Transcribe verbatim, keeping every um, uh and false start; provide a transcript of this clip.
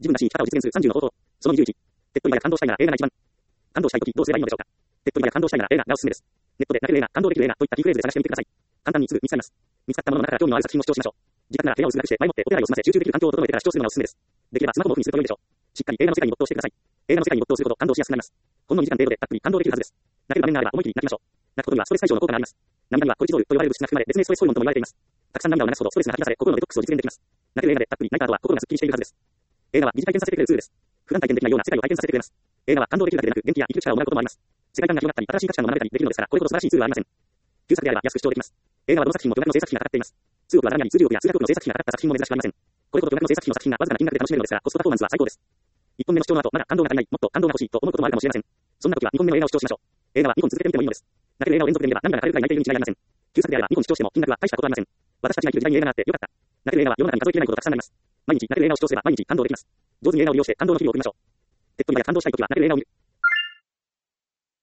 自分らしい生き方を実現するさんじゅうの方法。そのにじゅういち。手っ取り早く感動したいなら映画が一番。感動したいときどうすればいいのでしょうか。手っ取り早く感動したいなら映画がおすすめです。ネットで泣ける映画、感動できる映画といったキーフレーズで探してみてください。簡単にすぐ見つかります。見つかったものの中から興味のある作品を視聴しましょう。自宅なら部屋を薄暗くして前もってお手洗いを済ませ集中できる環境を整えてから視聴するのがおすすめです。できればスマホもオフにすると良いでしょう。しっかり映画の世界に没頭してください。映画の世界に没頭するほど感動しやすくなります。ほんのにじかん程度でたっぷり感動できるはずです。泣ける場面があれば思い切り泣きましょう。泣くことにはストレス解消の効果があります。涙にはコルチゾールと呼ばれる物質が含まれ別名ストレスホルモンとも言われています。たくさん涙を流すほどストレスが吐き出され心のデトックスを実現できます。泣ける映画でたっぷり泣いた後は心がスッキリしているはずです。映画は疑似体験させてくれるツールです。普段体験できないような世界を体験させてくれます。映画は感動できるだけでなく元気や生きる力をもらうこともあります。世界観が広がったり新しい価値観を学べたりできるのですからこれほど素晴らしいツールはありません。旧作であれば安く視聴できます。映画はどの作品も巨額の制作費がかかっています。通億は並びに数十億や数百億の制作費がかかった作品も珍しくありません。これほど巨額の制作費の作品がわずかな金額で楽しめるのですがコストパフォーマンスは最高です。いっぽんめの視聴の後まだ感動が足りない、もっと感動が欲しいと思うこともあるかもしれません。そんな時はにほんめの映画を視聴しましょう。映画はにほん続けてみてもいいのです。泣ける映画を連続で見れば涙が垂れるくらい泣いているに違いありません。旧作であればにほん視聴しても金額は大したことありません。私たちが生きる時代に映画があってよかった。泣ける映画は世の中に数えきれないほどたくさんあります。毎日泣ける映画を視聴すれば毎日感動できます。上手に映画を利用して感動の日々を送りましょう。手っ取り早く感動したい時は泣ける映画を見る。